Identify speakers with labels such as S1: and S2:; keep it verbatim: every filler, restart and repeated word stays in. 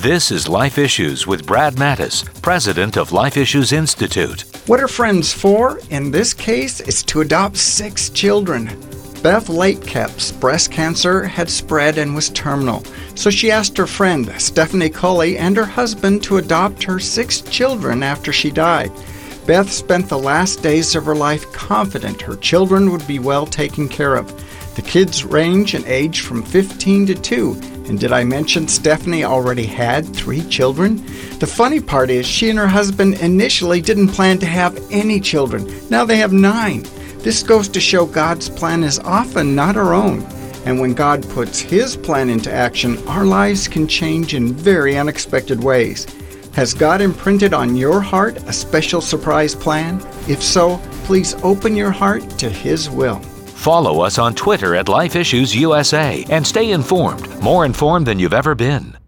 S1: This is Life Issues with Brad Mattis, president of Life Issues Institute.
S2: What are friends for? In this case, it's to adopt six children. Beth Latekep's breast cancer had spread and was terminal, so she asked her friend, Stephanie Culley, and her husband to adopt her six children after she died. Beth spent the last days of her life confident her children would be well taken care of. The kids range in age from fifteen to two, and did I mention Stephanie already had three children? The funny part is she and her husband initially didn't plan to have any children. Now they have nine. This goes to show God's plan is often not our own. And when God puts His plan into action, our lives can change in very unexpected ways. Has God imprinted on your heart a special surprise plan? If so, please open your heart to His will.
S1: Follow us on Twitter at Life Issues U S A and stay informed, more informed than you've ever been.